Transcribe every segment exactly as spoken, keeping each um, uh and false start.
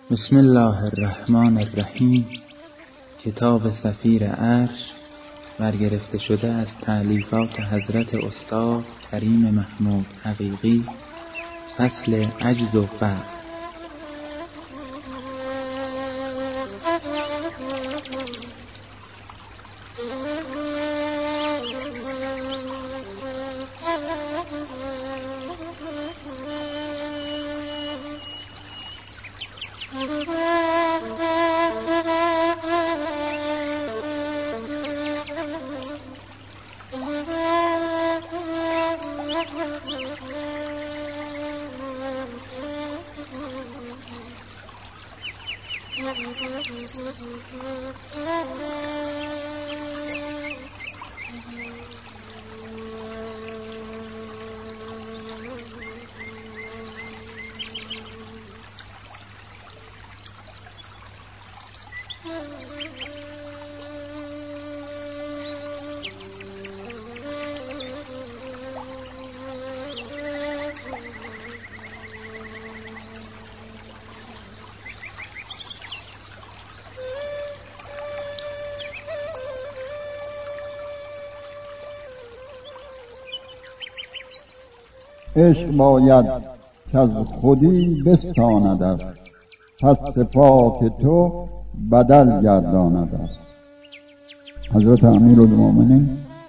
بسم الله الرحمن الرحیم. کتاب صفیر عرش برگرفته شده از تألیفات حضرت استاد کریم محمود حقیقی، فصل عجز و فقر. عشق باید که از خودی بستاندت، پس صفات تو بدل گرداندت. حضرت امیرالمومنین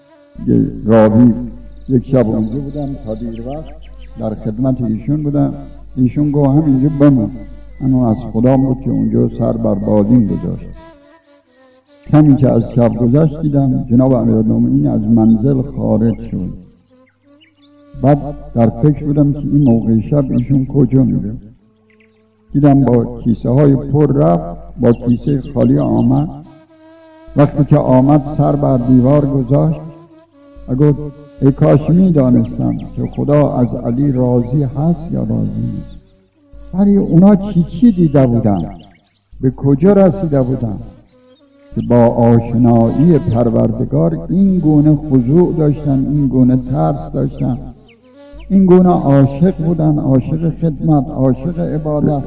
راوی یک شب اونجا بودم، تا دیر وقت در خدمت ایشون بودم. ایشون گفت همینجا بمون، اما از خدا بود که اونجا سر بر بالین گذاشت. کمی که از شب گذشت دیدم جناب امیرالمومنین از منزل خارج شد. بعد در فکر بودم که این موقع شب ایشون کجا میره. دیدم با کیسه های پر رفت، با کیسه خالی آمد. وقتی که آمد سر بر دیوار گذاشت، اگه ای کاش میدانستم که خدا از علی راضی هست یا راضی نیست. ولی اونا چی چی دیده بودن، به کجا رسیده بودن که با آشنایی پروردگار این گونه خضوع داشتن، این گونه ترس داشتن، این گونه عاشق بودن، عاشق خدمت، عاشق عبادت.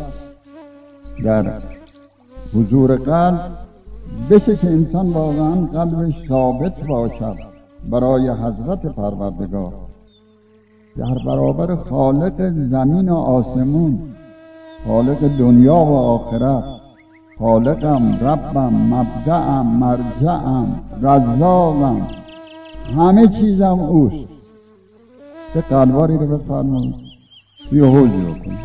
در حضور قلب بشه که انسان واقعا قلبش ثابت باشد برای حضرت پروردگار، در برابر خالق زمین و آسمون، خالق دنیا و آخرت، خالقم، ربم، مبدأم، مرجعم، رزاقم، همه چیزم اوست. به قلواری رو بفرمایید توی حوض بکنید.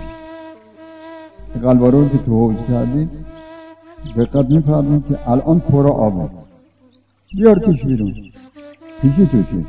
به قلواری رو که تو حوض کردید دقت می‌فرمایید که الان پر آبه، بیار توش بیرون، پیشی توشه.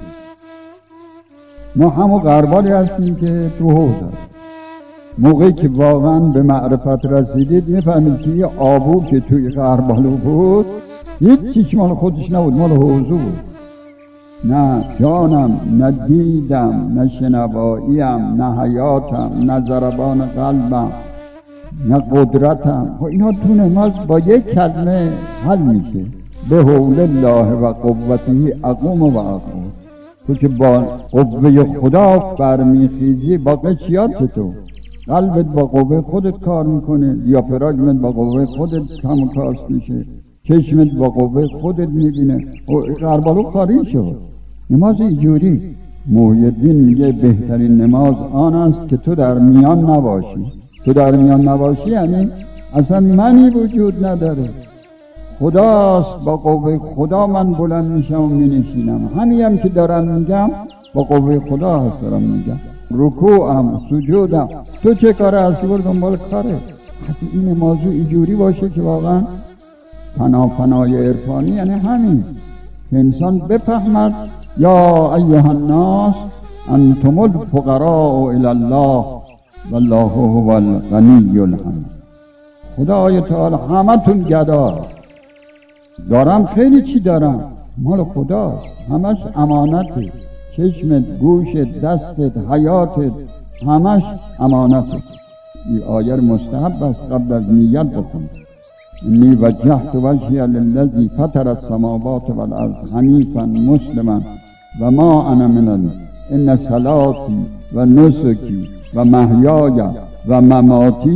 ما همون قربالی هستیم که تو حوض هست. موقعی که واقعا به معرفت رسیدید می‌فهمید که یه آبو که توی قربالو بود هیچ چیز مال خودش نبود، مال حوضو بود. نه جانم، نه دیدم، نه شنواییم، نه حیاتم، نه ضربان قلبم، نه قدرتم. و اینا تو نماز با یک کلمه حل میشه. به حول الله و قوته اقوم و اقوم. تو که با قوه خدا برمیخیزی با قشیات تو، قلبت با قوه خودت کار میکنه، دیافراگمت با قوه خودت کم کاست میشه، چشمت با قوه خودت میبینه. و قربالو خالی شد. نماز اینجوری محی الدین میگه بهترین نماز آن است که تو در میان نباشی. تو در میان نباشی یعنی اصلا منی وجود نداره، خداست. با قوه خدا من بلند میشم و مینشینم. همین هم که دارم میگم با قوه خدا هست دارم میگم. رکوعم، سجودم، تو چه کاره هستی برو دنبال کاره. حتی این موضوع اینجوری باشه که واقعا فنا فنای عرفانی یعنی همین که انسان بفهمد یا ایها الناس انتم الفقراء الی الله والله هو الغنی الحمید. خدای تعالی همتون گدا دارم، خیلی چی دارم مال خداست، همش امانته. چشمت، گوشت، دستت، حیاتت، همش امانته. این آیه مستحب است قبل از نیت بکن. انی وجهت وجهی للذی فطر السماوات والارض حنیفا مسلما و ما انا من ان صلاتی و نسکی و محیای و مماتی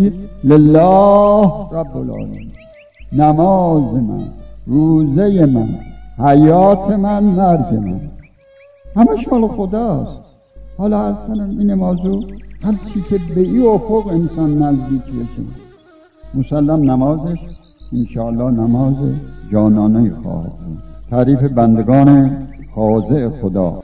لله رب العالمین. نماز من، روزه من، حیات من، مرگ من، همش مال خداست. حالا عرض کنم این موضوع هر چی که به این افق انسان نزدیک بشه مسلم نمازش انشاءالله نماز جانانه خواهد بود. تعریف بندگان خاضع خدا: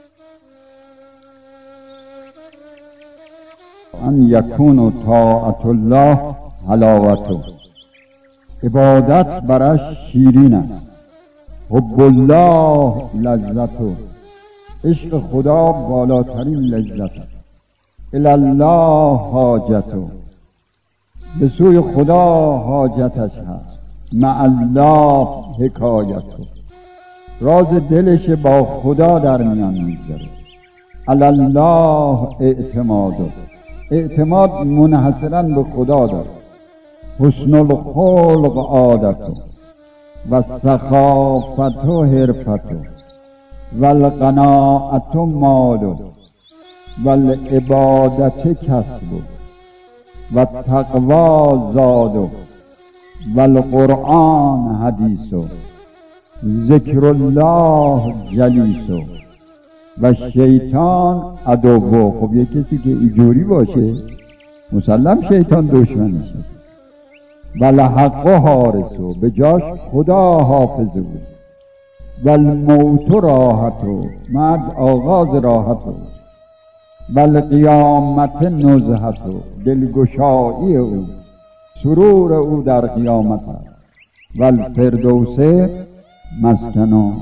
ان یکون طاعت الله حلاوته، عبادت برش شیرین است. حب الله لذته، عشق خدا بالاترین لذت است. الله حاجته، به سوی خدا حاجتش هست. مع الله حکایته، راز دلش با خدا در میان میگذاره. الله اعتماده، اعتماد منحصرا به خدا داره. حسن الخلق عادته و سخافت و حرفته و القناعت ماله و العبادت کسبه و تقوی زاده و القرآن حدیثه، ذکر الله جلیسه و شیطان عدوه. خب یک کسی که اینجوری باشه مسلم شیطان دشمنشه. و الحق حارسه، به جاش خدا حافظه بود. و الموت راحته، مرد آغاز راحته. و القیامت نزهته، دلگشایی او، سرور او در قیامت است. و الفردوس مسکنه.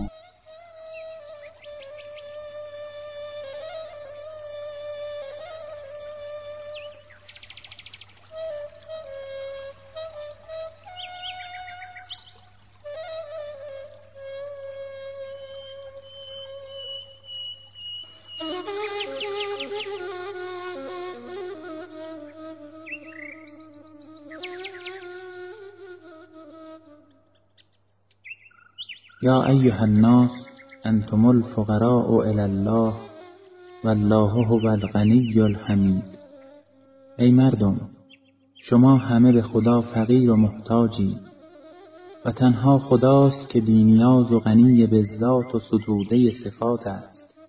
یا ایها الناس انتم الفقراء الی الله والله هو الغنی الحمید. ای مردم، شما همه به خدا فقیر و محتاجید و تنها خداست که بی نیاز و غنی به ذات و ستوده صفات است.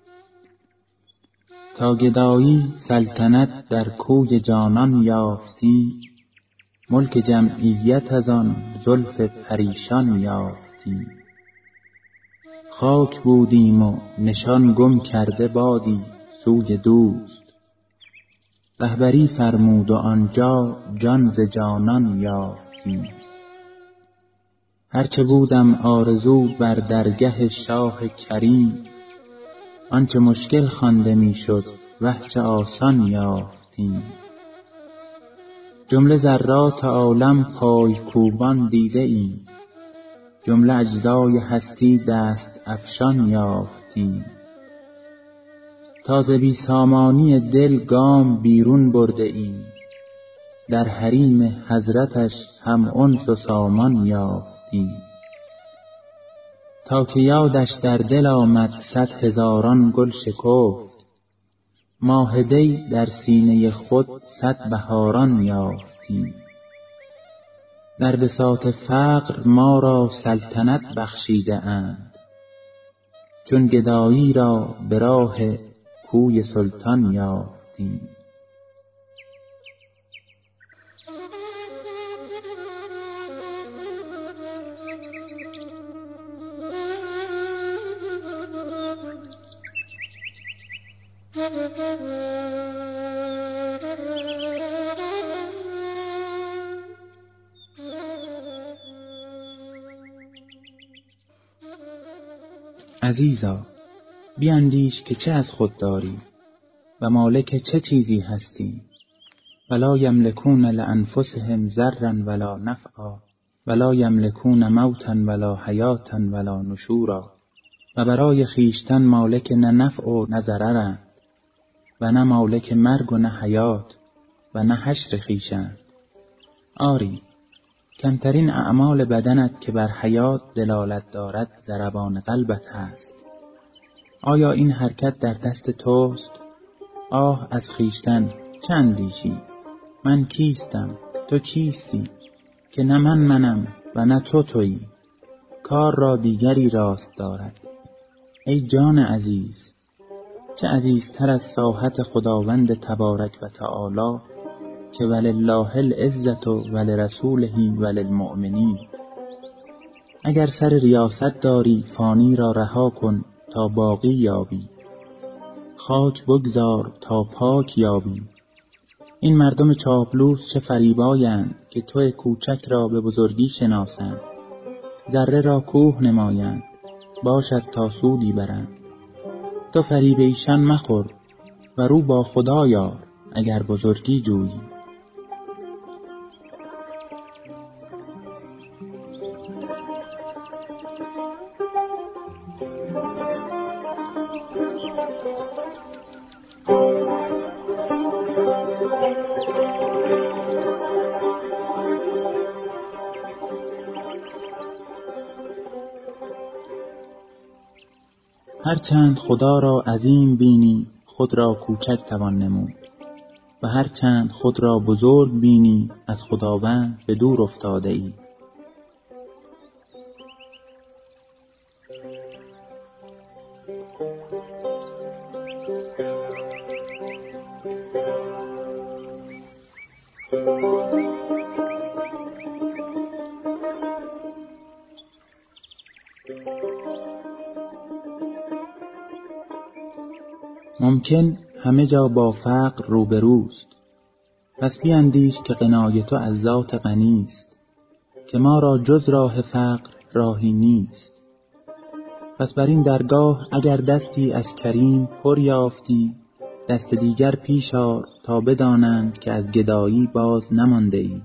تا گدایی سلطنت در کوی جانان یافتی، ملک جمعیت از آن زلف پریشان یافتی. خاک بودیم و نشان گم کرده بادی سوی دوست، رهبری فرمود و آنجا جان ز جانان یافتیم. هرچه بودم آرزو بر درگه شاه کریم، آنچه مشکل خوانده میشد وه چه آسان یافتیم. جمله ذرات عالم پای کوبان دیده ایم، جمله اجزای هستی دست افشان یافتیم. تا ز بی سامانی دل گام بیرون برده ایم، در حریم حضرتش هم انس و سامان یافتیم. تا که یادش در دل آمد صد هزاران گل شکفت، ماه دی در سینه خود صد بهاران یافتیم. در بساط فقر ما را سلطنت بخشیده اند، چون گدایی را به راه کوی سلطان یافتیم. عزیزا، بیندیش که چه از خود داری و مالک چه چیزی هستی. ولا یملکون لانفسهم ضرا ولا نفعا ولا یملکون موتا ولا حیاتا ولا نشورا. و برای خیشتن مالک نه نفع و نه ضررند و نه مالک مرگ و نه حیات و نه حشر خیشند. آری، کمترین اعمال بدنت که بر حیات دلالت دارد ضربان قلبت هست. آیا این حرکت در دست توست؟ آه از خیشتن چه اندیشی؟ من کیستم؟ تو کیستی که نه من منم و نه تو تویی، کار را دیگری راست دارد. ای جان عزیز، چه عزیزتر از ساحت خداوند تبارک و تعالی که ولله العزة ولرسوله وللمؤمنین. اگر سر ریاست داری فانی را رها کن تا باقی یابی، خاک بگذار تا پاک یابی. این مردم چاپلوس چه فریبایند که تو کوچک را به بزرگی شناسند، ذره را کوه نمایند باشد تا سودی برند. تو فریب ایشان مخور و رو با خدا یار اگر بزرگی جویی. هرچند خدا را عظیم بینی خود را کوچک توان نمود و هرچند خود را بزرگ بینی از خداوند به دور افتاده ای. ممکن همه جا با فقر روبروست، پس بیندیش که غنای تو از ذات غنی است، که ما را جز راه فقر راهی نیست. پس بر این درگاه اگر دستی از کریم پر یافتی، دست دیگر پیش آر تا بدانند که از گدایی باز نمانده ای.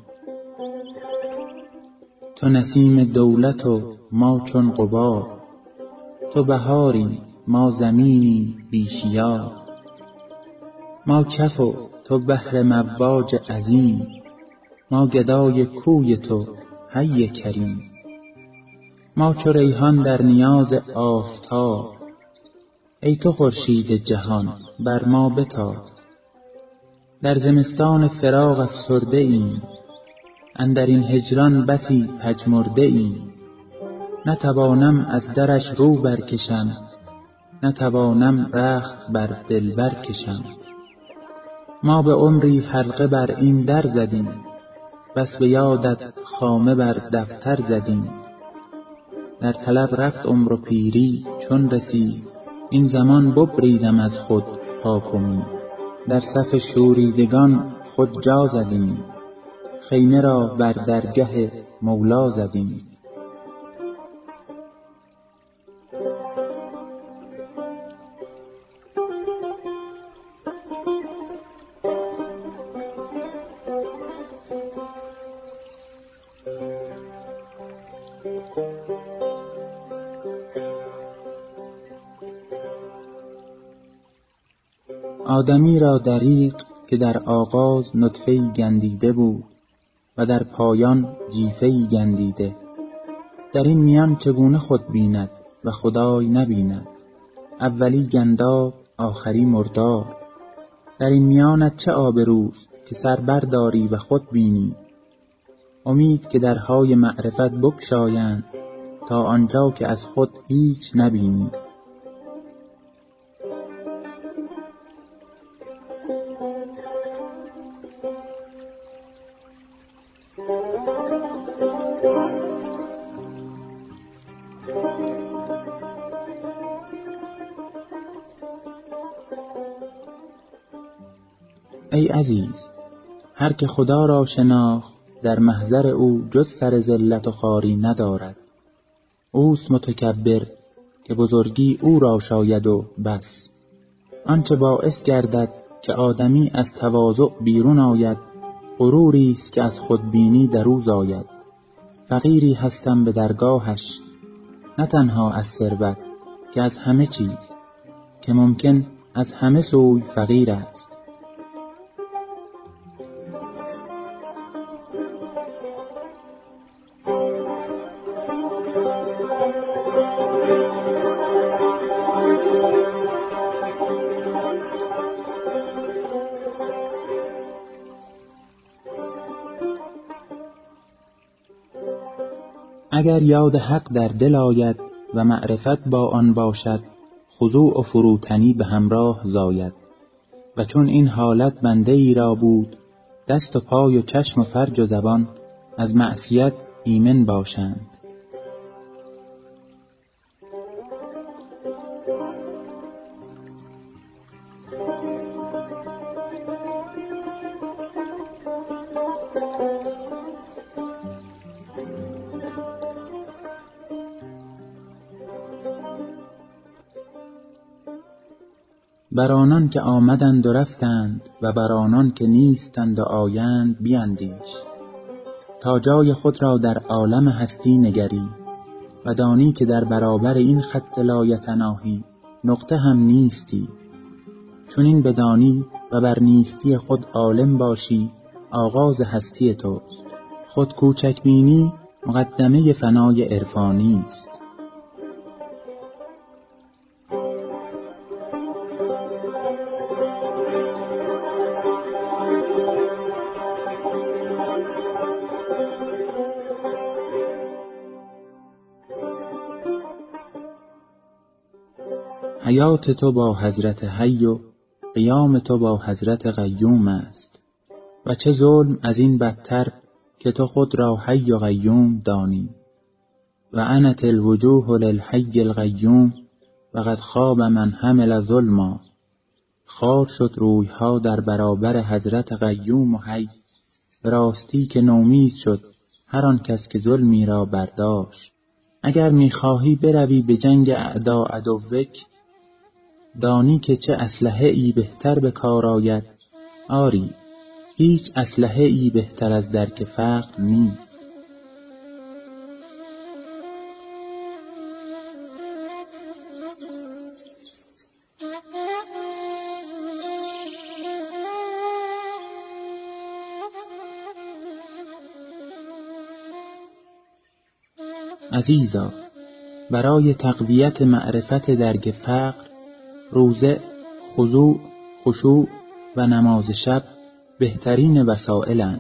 تو نسیم دولت و ما چون غبار، تو بهاری ما زمینی بیشیار. ما کف و تو بحر مواج عظیم، ما گدای کوی تو حی کریم. ما چو ریحان در نیاز آفتاب، ای تو خورشید جهان بر ما بتاب. در زمستان فراق افسرده ایم، اندر این هجران بسی پژمرده ایم. نتوانم از درش رو برکشم، نتوانم رخت بر دلبر کشم. ما به عمری حلقه بر این در زدیم، بس به یادت خامه بر دفتر زدیم. در طلب رفت عمر و پیری چون رسید، این زمان ببریدم از خود پاک و می. در صف شوریدگان خود جا زدیم، خیمه را بر درگه مولا زدیم. آدمی را دریغ که در آغاز نطفه‌ای گندیده بود و در پایان جیفه‌ای گندیده. در این میان چگونه خود بیند و خدای نبیند؟ اولی گنداب آخری مردار. در این میانت چه آبروست که سر برداری و خود بینی؟ امید که درهای معرفت بگشایند تا آنجا که از خود هیچ نبینی. ای عزیز، هر که خدا را شناخت در محضر او جز سر ذلت و خواری ندارد. اوست متکبر که بزرگی او را شاید و بس. آنچه باعث گردد که آدمی از تواضع بیرون آید، غروری است که از خودبینی در او زاید. فقیری هستم به درگاهش، نه تنها از ثروت که از همه چیز، که ممکن از همه سوی فقیر است. اگر یاد حق در دل آید و معرفت با آن باشد، خضوع و فروتنی به همراه زاید. و چون این حالت بنده ای را بود، دست و پای و چشم و فرج و زبان از معصیت ایمن باشند. بر آنان که آمدند و رفتند و بر آنان که نیستند و آیند بیندیش، تا جای خود را در عالم هستی نگری و دانی که در برابر این خط لایتناهی نقطه هم نیستی. چون این بدانی و بر نیستی خود عالم باشی، آغاز هستی توست. خود کوچک بینی مقدمه فنای عرفانی است. حیات تو با حضرت حی و قیام تو با حضرت قیوم است. و چه ظلم از این بدتر که تو خود را حی و قیوم دانی. و عنت الوجوه للحی القیوم و قد خواب من حمل ظلما. خار شد رویها در برابر حضرت قیوم و حی، به راستی که نومید شد هر آن کس که ظلمی را برداشت. اگر میخواهی بروی به جنگ اعدا عدوک، دانی که چه اسلحه ای بهتر به کار آید. آری، هیچ اسلحه ای بهتر از درک فقر نیست. عزیزا، برای تقویت معرفت درک فقر، روزه، خضوع، خشوع و نماز شب بهترین وسائلند.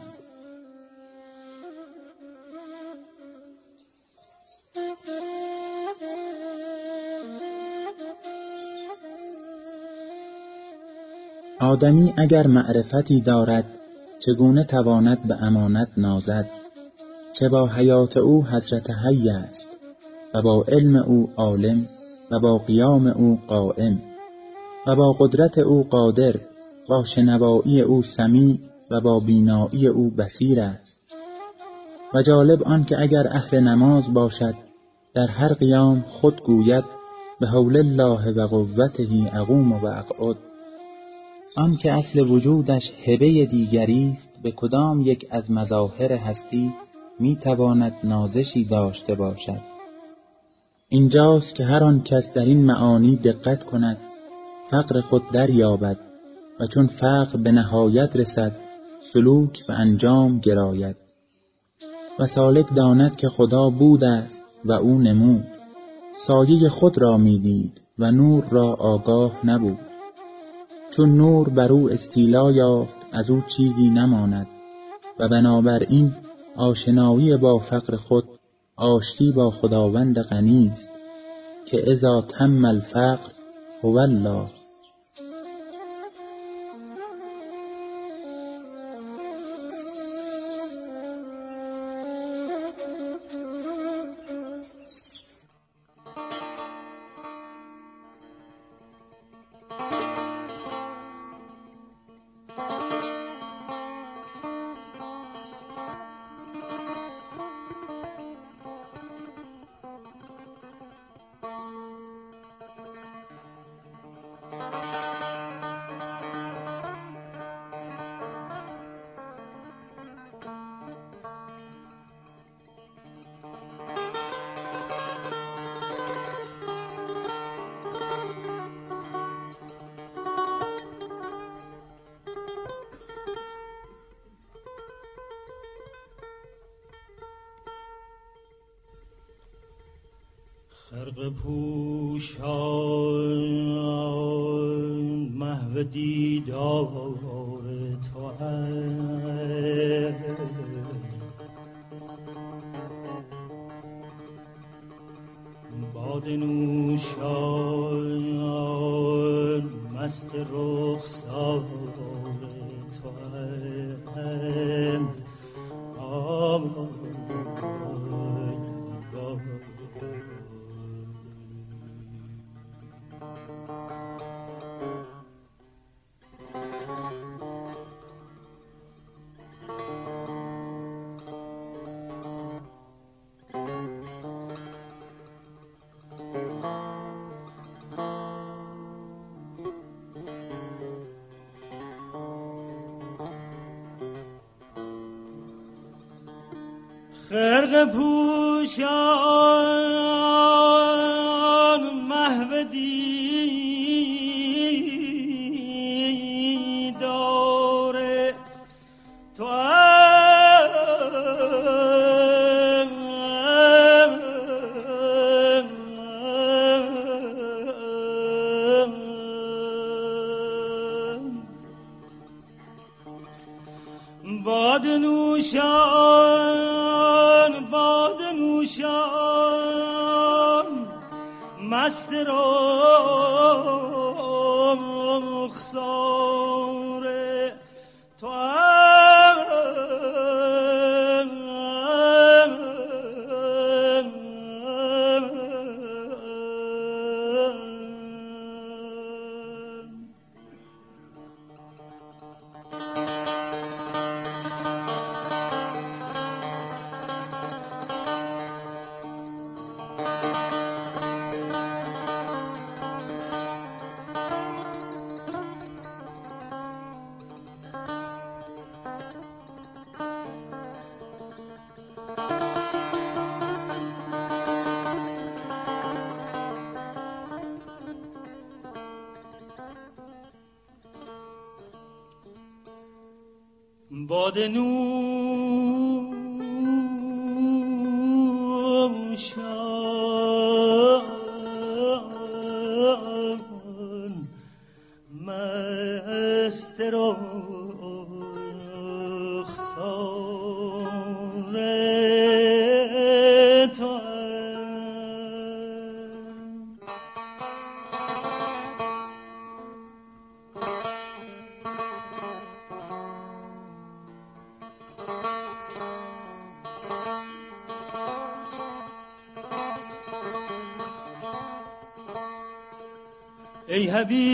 آدمی اگر معرفتی دارد، چگونه تواند به امانت نازد؟ چه با حیات او حضرت حی است و با علم او عالم و با قیام او قائم و با قدرت او قادر، با شنوایی او سمیع و با بینایی او بصیر است. و جالب آن که اگر اهل نماز باشد، در هر قیام خود گوید به حول الله و قوته اقوم و اقعد. آن که اصل وجودش هبه دیگری است، به کدام یک از مظاهر هستی می تواند نازشی داشته باشد؟ اینجاست که هر آن کس در این معانی دقت کند، فقر خود دریابد و چون فقر به نهایت رسد، سلوک و انجام گراید. و سالک داند که خدا بود است و او نمود، سایه خود را می دید و نور را آگاه نبود. چون نور بر او استیلا یافت، از او چیزی نماند. و بنابراین آشنایی با فقر خود آشتی با خداوند غنی است که اذا تم الفقر هو الله. خرقه پوشان محو دیدار تو است، باده نوشان مست رخسار توام آمد خرقه پوشان محو دیدار تو باد نوشان باد نوشان مست رخسار تو باد نوشان مست رخسار تو ای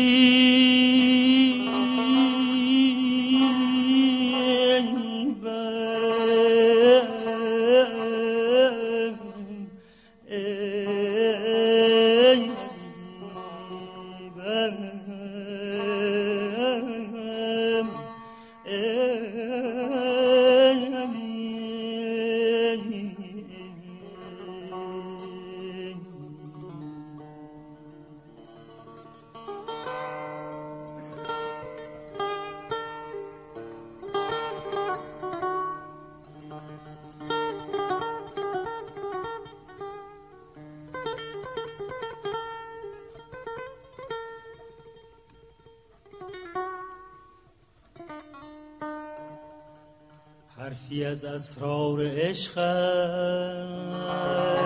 حبیبم ای حبیبم ای حرفی از اسرار عشق